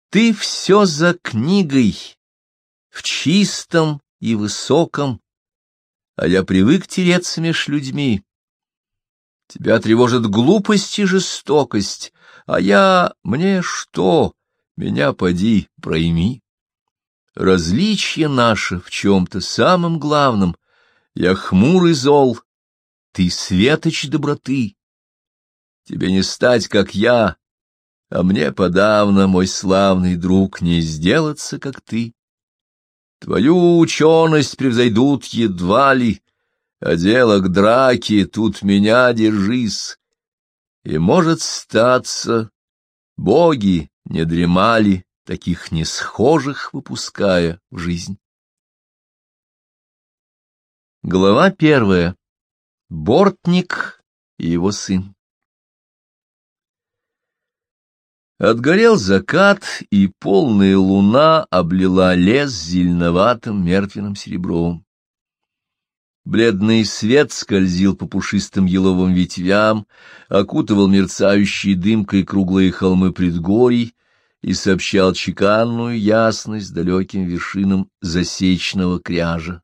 Ты все за книгой, в чистом и высоком, а я привык тереться меж людьми. Тебя тревожит глупость и жестокость, мне что, меня поди пройми. Различие наше в чем-то самом главном, я хмур и зол, ты светоч доброты. Тебе не стать, как я, а мне подавно, мой славный друг, не сделаться, как ты. Твою ученость превзойдут едва ли, а дело к драке, тут меня держись. И, может, статься, боги не дремали, таких несхожих выпуская в жизнь. Глава 1. Бортник и его сын. Отгорел закат, и полная луна облила лес зеленоватым мертвенным серебром. Бледный свет скользил по пушистым еловым ветвям, окутывал мерцающей дымкой круглые холмы предгорий и сообщал чеканную ясность далеким вершинам засечного кряжа.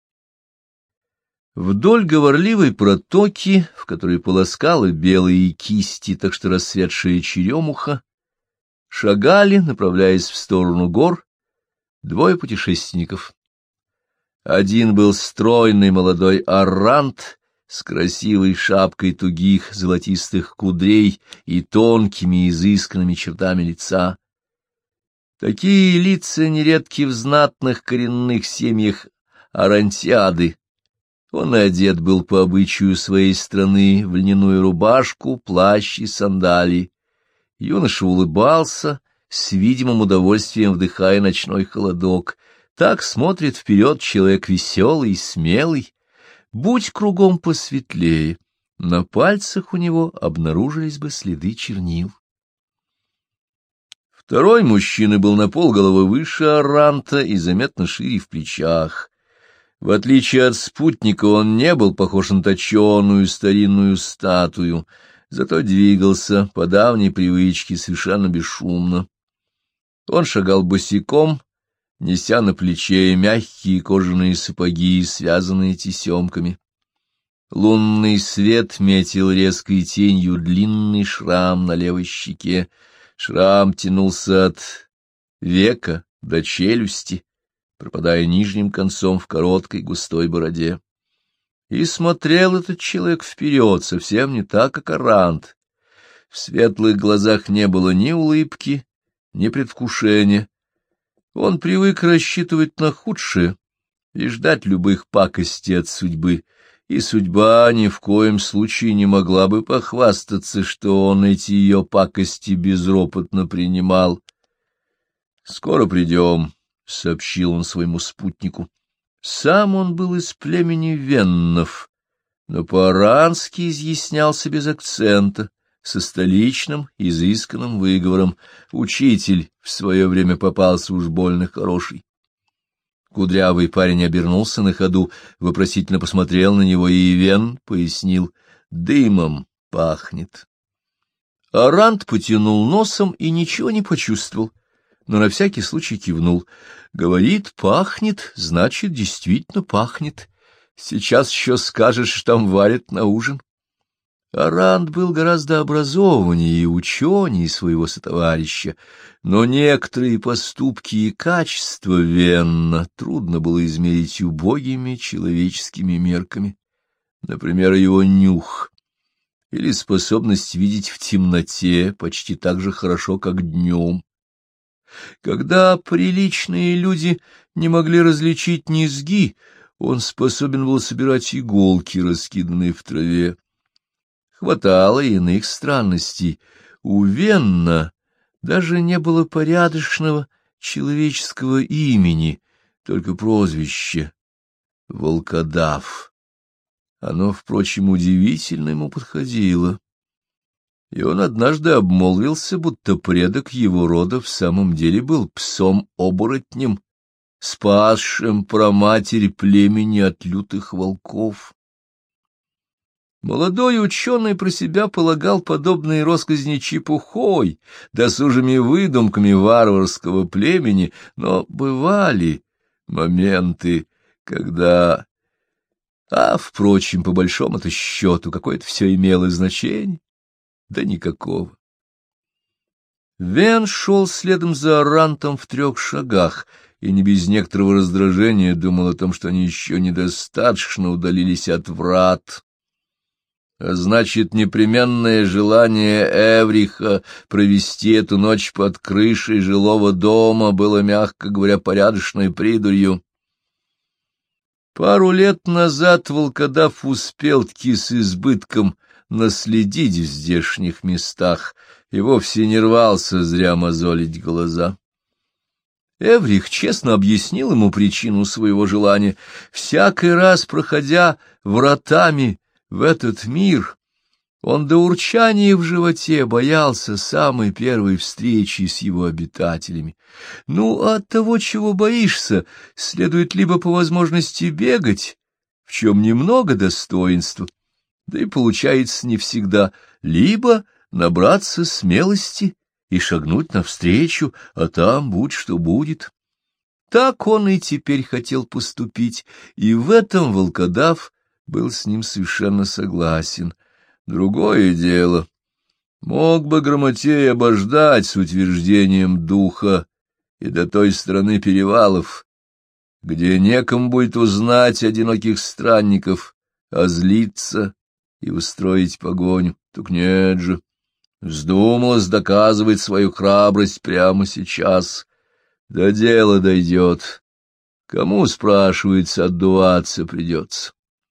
Вдоль говорливой протоки, в которой полоскала белые кисти, так что расцветшая черемуха, шагали, направляясь в сторону гор, двое путешественников. Один был стройный молодой аррант с красивой шапкой тугих золотистых кудрей и тонкими изысканными чертами лица. Такие лица нередки в знатных коренных семьях арантиады. Он одет был по обычаю своей страны в льняную рубашку, плащ и сандалии. Юноша улыбался, с видимым удовольствием вдыхая ночной холодок. Так смотрит вперед человек веселый и смелый. Будь кругом посветлее, на пальцах у него обнаружились бы следы чернил. Второй мужчина был на полголовы выше арранта и заметно шире в плечах. В отличие от спутника, он не был похож на точеную старинную статую, зато двигался по давней привычке совершенно бесшумно. Он шагал босиком, неся на плече мягкие кожаные сапоги, связанные тесемками. Лунный свет метил резкой тенью длинный шрам на левой щеке. Шрам тянулся от века до челюсти, пропадая нижним концом в короткой густой бороде. И смотрел этот человек вперед, совсем не так, как аррант. В светлых глазах не было ни улыбки, ни предвкушения. Он привык рассчитывать на худшее и ждать любых пакостей от судьбы, и судьба ни в коем случае не могла бы похвастаться, что он эти ее пакости безропотно принимал. — Скоро придем, — сообщил он своему спутнику. Сам он был из племени веннов, но по-арански изъяснялся без акцента, со столичным изысканным выговором. Учитель в свое время попался уж больно хороший. Кудрявый парень обернулся на ходу, вопросительно посмотрел на него, и Вен пояснил: дымом пахнет. Арант потянул носом и ничего не почувствовал, но на всякий случай кивнул. Говорит, пахнет, значит, действительно пахнет. Сейчас еще скажешь, что там варят на ужин. Арант был гораздо образованнее и ученее своего сотоварища, но некоторые поступки и качества Венна трудно было измерить убогими человеческими мерками. Например, его нюх или способность видеть в темноте почти так же хорошо, как днем. Когда приличные люди не могли различить низги, он способен был собирать иголки, раскиданные в траве. Хватало иных странностей. У Венна даже не было порядочного человеческого имени, только прозвище — Волкодав. Оно, впрочем, удивительно ему подходило. И он однажды обмолвился, будто предок его рода в самом деле был псом-оборотнем, спасшим праматерь племени от лютых волков. Молодой ученый про себя полагал подобные россказни чепухой, досужими выдумками варварского племени, но бывали моменты, когда... впрочем, по большому-то счету, какое-то все имело значение, да никакого. Вен шел следом за Арантом в 3 шагах, и не без некоторого раздражения думал о том, что они еще недостаточно удалились от врат. А значит, непременное желание Эвриха провести эту ночь под крышей жилого дома было, мягко говоря, порядочной придурью. Пару лет назад волкодав успел-таки с избытком наследить в здешних местах и вовсе не рвался зря мозолить глаза. Эврих честно объяснил ему причину своего желания. Всякий раз, проходя вратами в этот мир, он до урчания в животе боялся самой первой встречи с его обитателями. От того, чего боишься, следует либо по возможности бегать, в чем немного достоинства, да и получается не всегда, либо набраться смелости и шагнуть навстречу, а там будь что будет. Так он и теперь хотел поступить, и в этом волкодав был с ним совершенно согласен. Другое дело. Мог бы Грамотей обождать с утверждением духа и до той стороны перевалов, где некому будет узнать одиноких странников, злиться и устроить погоню. Так нет же. Вздумалось доказывать свою храбрость прямо сейчас. До дела дойдет. Кому, спрашивается, отдуваться придется.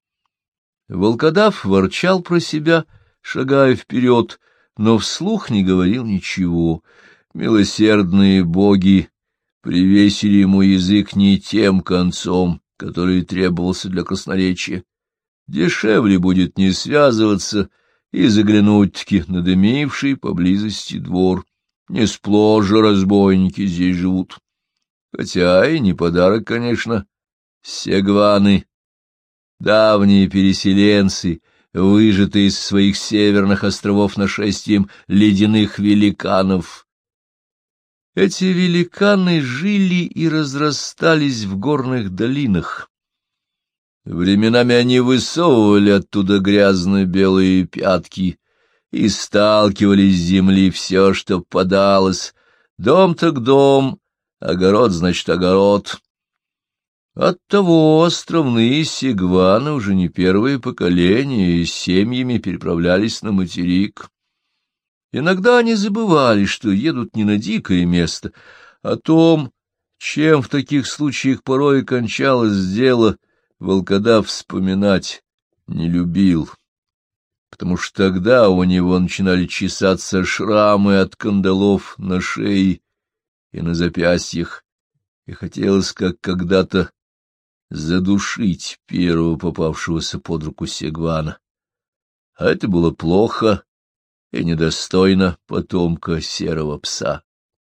Волкодав ворчал про себя, шагая вперед, но вслух не говорил ничего. Милосердные боги привесили ему язык не тем концом, который требовался для красноречия. Дешевле будет не связываться и заглянуть-таки на дымивший поблизости двор. Не сплошь же разбойники здесь живут. Хотя и не подарок, конечно, сегваны. Давние переселенцы, выжатые из своих северных островов нашествием ледяных великанов. Эти великаны жили и разрастались в горных долинах. Временами они высовывали оттуда грязно-белые пятки и сталкивали с земли все, что подалось. Дом так дом, огород значит огород. Оттого островные сегваны уже не первое поколение и семьями переправлялись на материк. Иногда они забывали, что едут не на дикое место. О том, чем в таких случаях порой кончалось дело, волкодав вспоминать не любил, потому что тогда у него начинали чесаться шрамы от кандалов на шее и на запястьях, и хотелось, как когда-то, задушить первого попавшегося под руку сегвана. А это было плохо и недостойно потомка серого пса.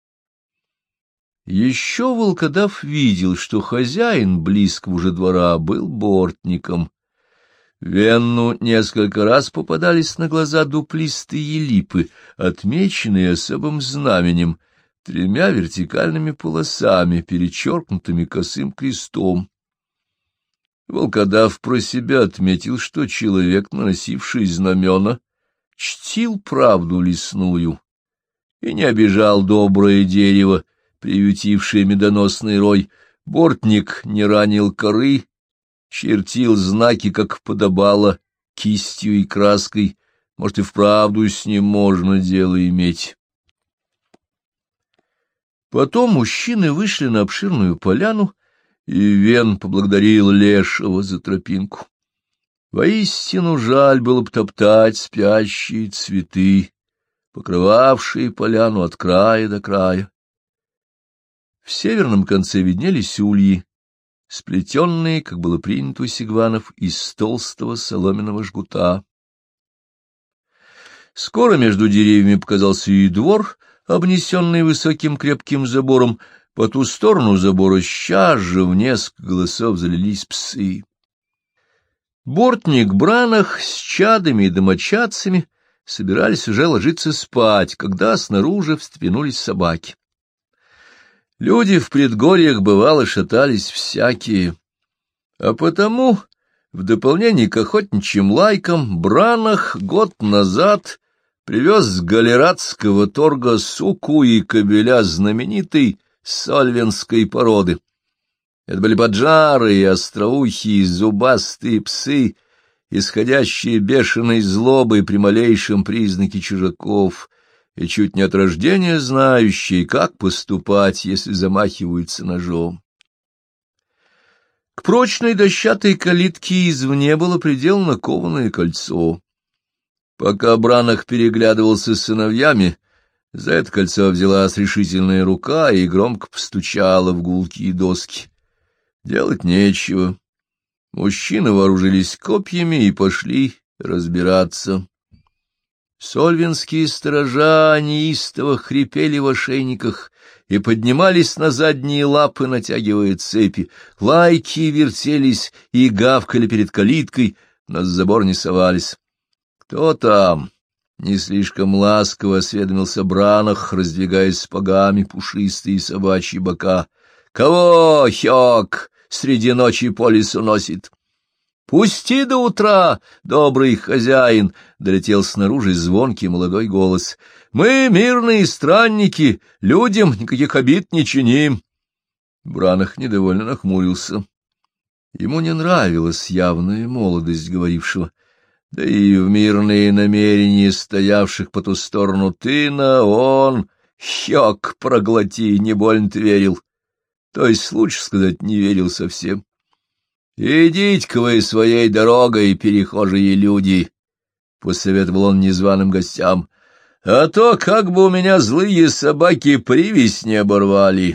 Еще волкодав видел, что хозяин близкого уже двора был бортником. Венну несколько раз попадались на глаза дуплистые липы, отмеченные особым знаменем, 3 вертикальными полосами, перечеркнутыми косым крестом. Волкодав про себя отметил, что человек, наносивший знамена, чтил правду лесную и не обижал доброе дерево, приютившее медоносный рой. Бортник не ранил коры, чертил знаки, как подобало, кистью и краской. Может, и вправду с ним можно дело иметь. Потом мужчины вышли на обширную поляну, и Вен поблагодарил Лешего за тропинку. Воистину жаль было бы топтать спящие цветы, покрывавшие поляну от края до края. В северном конце виднелись ульи, сплетенные, как было принято у сегванов, из толстого соломенного жгута. Скоро между деревьями показался и двор, обнесенный высоким крепким забором. По ту сторону забора сейчас же в несколько голосов залились псы. Бортник Бранах с чадами и домочадцами собирались уже ложиться спать, когда снаружи встрепенулись собаки. Люди в предгорьях, бывало, шатались всякие, а потому, в дополнение к охотничьим лайкам, Бранах год назад привез с галератского торга суку и кобеля знаменитой сольвенской породы. Это были поджарые, остроухие, зубастые псы, исходящие бешеной злобой при малейшем признаке чужаков, и чуть не от рождения знающие, как поступать, если замахиваются ножом. К прочной дощатой калитке извне было приделано кованое кольцо. Пока Бранах переглядывался с сыновьями, за это кольцо взялась решительная рука и громко постучала в гулкие доски. Делать нечего. Мужчины вооружились копьями и пошли разбираться. Сольвенские сторожа неистово хрипели в ошейниках и поднимались на задние лапы, натягивая цепи. Лайки вертелись и гавкали перед калиткой, но с забор не совались. — Кто там? — не слишком ласково осведомился Бранах, раздвигаясь сапогами пушистые собачьи бока. — Кого, Хёк, среди ночи по лесу носит? — Пусти до утра, добрый хозяин! — долетел снаружи звонкий молодой голос. — Мы мирные странники, людям никаких обид не чиним. Бранах недовольно нахмурился. Ему не нравилась явная молодость говорившего, да и в мирные намерения стоявших по ту сторону тына он, Хёк, проглоти, не больно-то верил. То есть, лучше сказать, не верил совсем. — Идите-ка вы своей дорогой, перехожие люди, — посоветовал он незваным гостям, — а то как бы у меня злые собаки привязь не оборвали.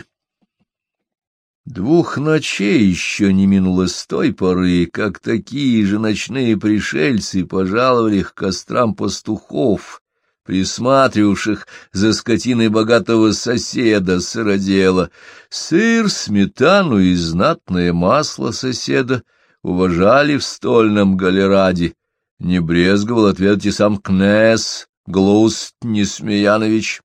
2 ночей еще не минуло с той поры, как такие же ночные пришельцы пожаловали к кострам пастухов, присматривавших за скотиной богатого соседа, сыродела. Сыр, сметану и знатное масло соседа уважали в стольном галераде. Не брезговал ответить и сам князь Глуст Несмеянович.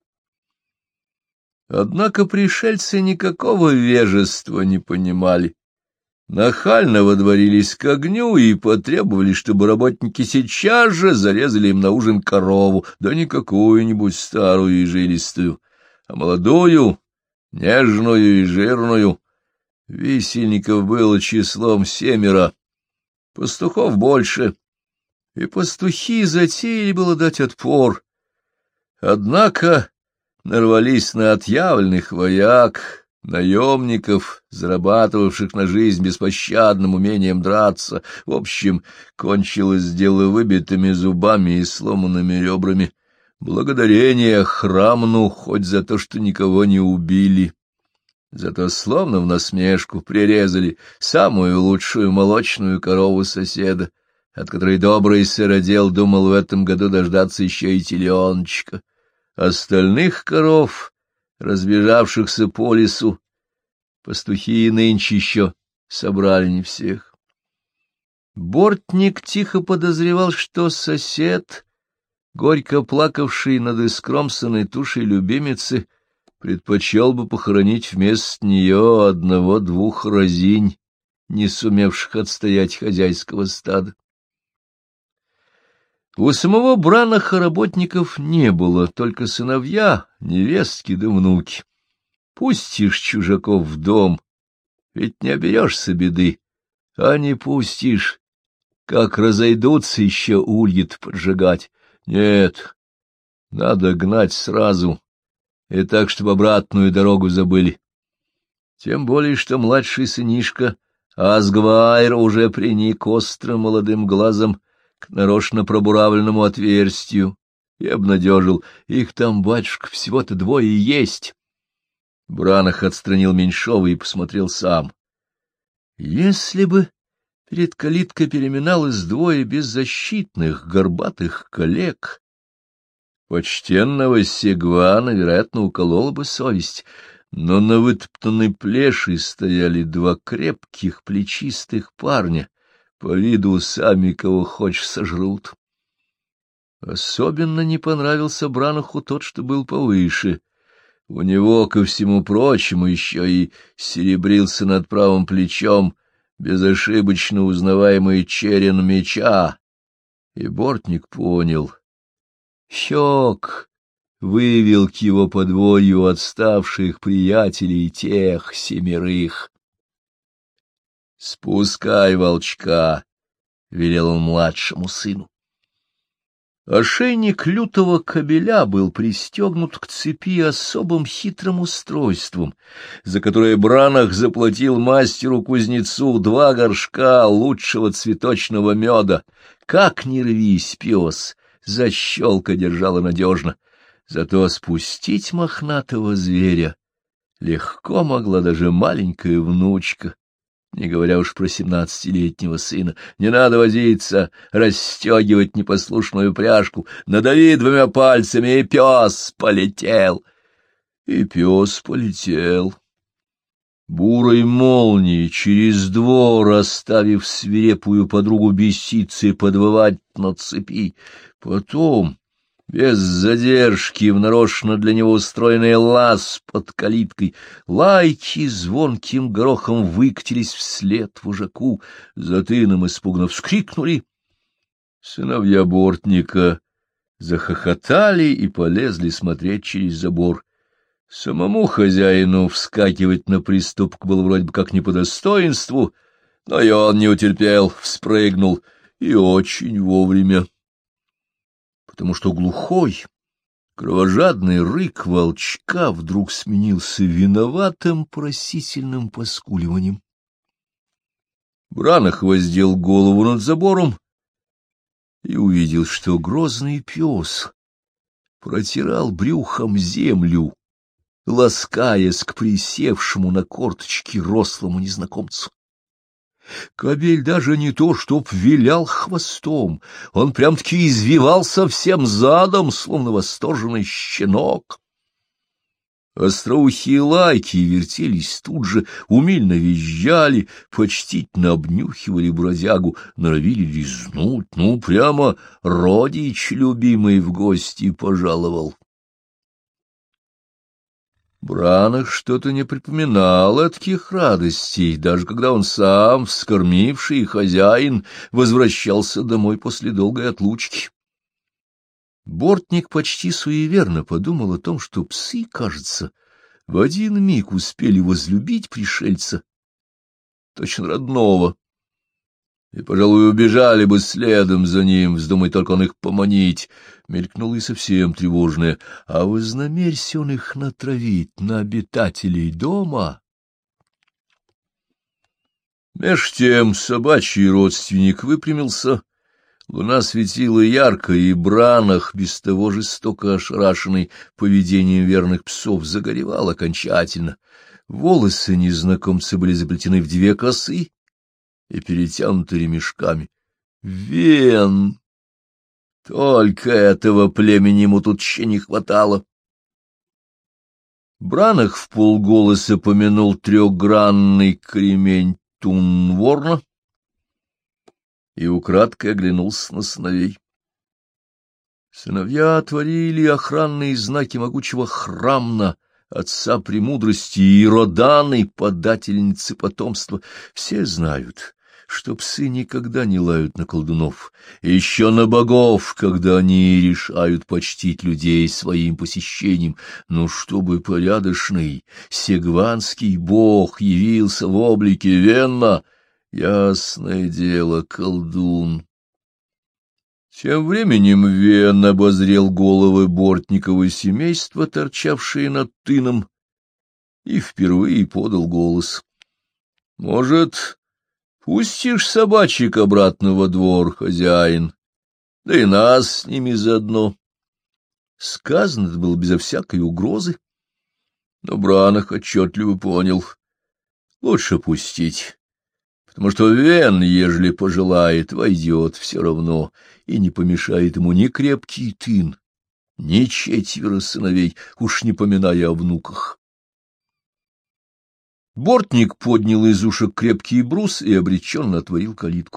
Однако пришельцы никакого вежества не понимали. Нахально водворились к огню и потребовали, чтобы работники сейчас же зарезали им на ужин корову, да не какую-нибудь старую и жилистую, а молодую, нежную и жирную. Висельников было числом 7, пастухов больше, и пастухи затеяли было дать отпор. Однако нарвались на отъявленных вояк, наемников, зарабатывавших на жизнь беспощадным умением драться. В общем, кончилось дело выбитыми зубами и сломанными ребрами. Благодарение Храмну хоть за то, что никого не убили. Зато словно в насмешку прирезали самую лучшую молочную корову соседа, от которой добрый сыродел думал в этом году дождаться еще и теленочка. Остальных коров, разбежавшихся по лесу, пастухи и нынче еще собрали не всех. Бортник тихо подозревал, что сосед, горько плакавший над искромсанной тушей любимицы, предпочел бы похоронить вместо нее 1-2 разинь, не сумевших отстоять хозяйского стада. У самого Бранаха работников не было, только сыновья, невестки да внуки. Пустишь чужаков в дом, ведь не оберешься беды, а не пустишь, как разойдутся еще ульи-то поджигать. Нет, надо гнать сразу, и так, чтобы обратную дорогу забыли. Тем более, что младший сынишка Асгвайр уже приник острым молодым глазом к нарочно пробуравленному отверстию и обнадежил: их там, батюшка, всего-то 2 есть. Бранах отстранил Меньшова и посмотрел сам. Если бы перед калиткой переминалось 2 беззащитных горбатых коллег, почтенного Сегвана, вероятно, уколола бы совесть, но на вытоптанной плеши стояли 2 крепких плечистых парня, По виду сами кого хочешь сожрут. Особенно не понравился Бранаху тот, что был повыше. У него, ко всему прочему, еще и серебрился над правым плечом безошибочно узнаваемый черен меча. И Бортник понял. Щек вывел к его подворью отставших приятелей тех 7. — Спускай волчка, — велел он младшему сыну. Ошейник лютого кобеля был пристегнут к цепи особым хитрым устройством, за которое Бранах заплатил мастеру-кузнецу 2 горшка лучшего цветочного меда. Как ни рвись, пес, защелка держала надежно, зато спустить мохнатого зверя легко могла даже маленькая внучка, не говоря уж про 17-летнего сына. Не надо возиться, расстегивать непослушную пряжку, надави 2 пальцами, и пес полетел. И пес полетел. Бурой молнией через двор, оставив свирепую подругу беситься подвывать на цепи. Потом, без задержки, в нарочно для него устроенный лаз под калиткой, лайки звонким горохом выкатились вслед вожаку, за тыном испуганно вскрикнули. Сыновья Бортника захохотали и полезли смотреть через забор. Самому хозяину вскакивать на приступок было вроде бы как не по достоинству, но и он не утерпел, вспрыгнул, и очень вовремя. Потому что глухой, кровожадный рык волчка вдруг сменился виноватым просительным поскуливанием. Бранах воздел голову над забором и увидел, что грозный пес протирал брюхом землю, ласкаясь к присевшему на корточки рослому незнакомцу. Кобель даже не то, чтоб вилял хвостом, он прям-таки извивался всем задом, словно восторженный щенок. Остроухие лайки вертелись тут же, умильно визжали, почтительно обнюхивали бродягу, норовили лизнуть, прямо родич любимый в гости пожаловал. Бранах что-то не припоминал от таких радостей, даже когда он сам, вскормивший хозяин, возвращался домой после долгой отлучки. Бортник почти суеверно подумал о том, что псы, кажется, в один миг успели возлюбить пришельца, точно родного, и, пожалуй, убежали бы следом за ним, вздумай только он их поманить. Мелькнуло и совсем тревожное: а вознамерься он их натравить на обитателей дома? Меж тем собачий родственник выпрямился, луна светила ярко, и Бранах, без того жестоко ошарашенный поведением верных псов, загоревал окончательно. Волосы незнакомца были заплетены в 2 косы и перетянуты ремешками. Вен! Только этого племени ему тут еще не хватало. Бранах вполголоса помянул 3-гранный кремень Тунворна и украдкой оглянулся на сыновей. Сыновья отворили охранные знаки могучего Храмна, отца премудрости, и Роданы, подательницы потомства. Все знают, что псы никогда не лают на колдунов, и еще на богов, когда они решают почтить людей своим посещением. Но чтобы порядочный сегванский бог явился в облике Венна, ясное дело, колдун. Тем временем Вен обозрел головы Бортникова семейства, торчавшие над тыном, и впервые подал голос. — Может, пустишь собачек обратно во двор, хозяин? Да и нас с ними заодно. Сказано это было безо всякой угрозы, но Бранах отчетливо понял: лучше пустить, потому что Вен, ежели пожелает, войдет все равно, и не помешает ему ни крепкий тын, ни 4 сыновей, уж не поминая о внуках. Бортник поднял из ушек крепкий брус и обреченно отворил калитку.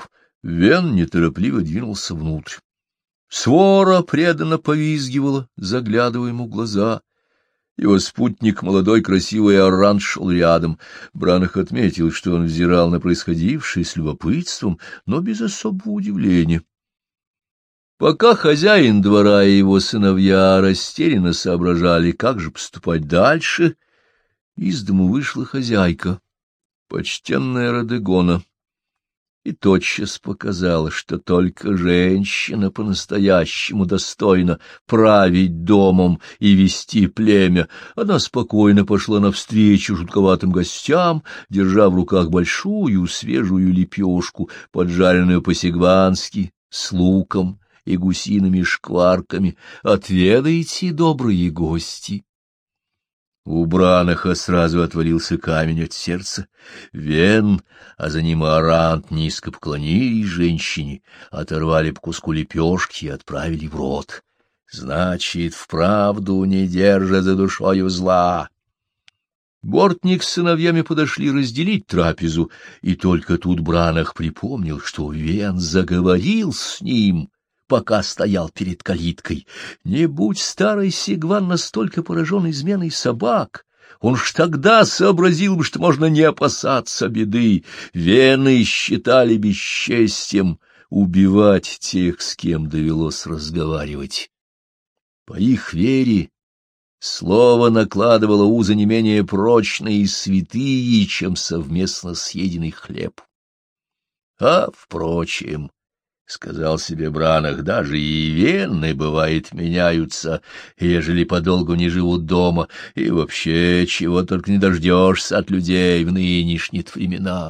Вен неторопливо двинулся внутрь. Свора преданно повизгивала, заглядывая ему в глаза. Его спутник, молодой красивый Аррант, шел рядом. Бранах отметил, что он взирал на происходившее с любопытством, но без особого удивления. Пока хозяин двора и его сыновья растерянно соображали, как же поступать дальше, из дому вышла хозяйка, почтенная Радегона, и тотчас показала, что только женщина по-настоящему достойна править домом и вести племя. Она спокойно пошла навстречу жутковатым гостям, держа в руках большую свежую лепешку, поджаренную по-сигвански, с луком и гусиными шкварками. «Отведайте, добрые гости!» У Бранаха сразу отвалился камень от сердца. Вен, а за ним Арант низко поклонились женщине, оторвали по куску лепешки и отправили в рот. Значит, вправду не держат за душою зла. Бортник с сыновьями подошли разделить трапезу, и только тут Бранах припомнил, что Вен заговорил с ним, пока стоял перед калиткой. Не будь старый Сигван настолько поражен изменой собак, он ж тогда сообразил бы, что можно не опасаться беды. Вены считали бесчестием убивать тех, с кем довелось разговаривать. По их вере слово накладывало узы не менее прочные и святые, чем совместно съеденный хлеб. А, впрочем, — сказал себе Бранах, — даже и вены, бывает, меняются, ежели подолгу не живут дома, и вообще чего только не дождешься от людей в нынешние времена.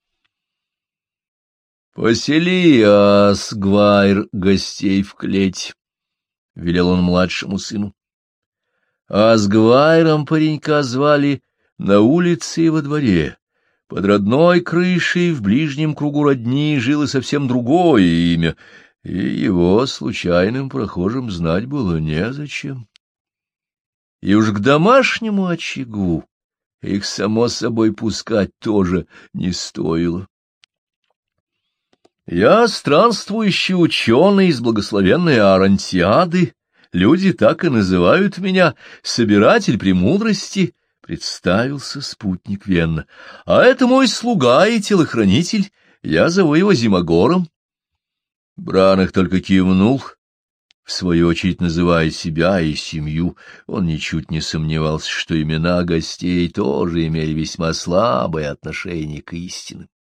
— Посели, Асгвайр, гостей в клеть, — велел он младшему сыну. Асгвайром паренька звали на улице и во дворе. Под родной крышей в ближнем кругу родни жило совсем другое имя, и его случайным прохожим знать было незачем. И уж к домашнему очагу их, само собой, пускать тоже не стоило. Я странствующий ученый из благословенной Арантиады, люди так и называют меня, собиратель премудрости, — представился спутник Венна. — А это мой слуга и телохранитель, я зову его Зимогором. Бранах только кивнул, в свою очередь называя себя и семью. Он ничуть не сомневался, что имена гостей тоже имели весьма слабое отношение к истине.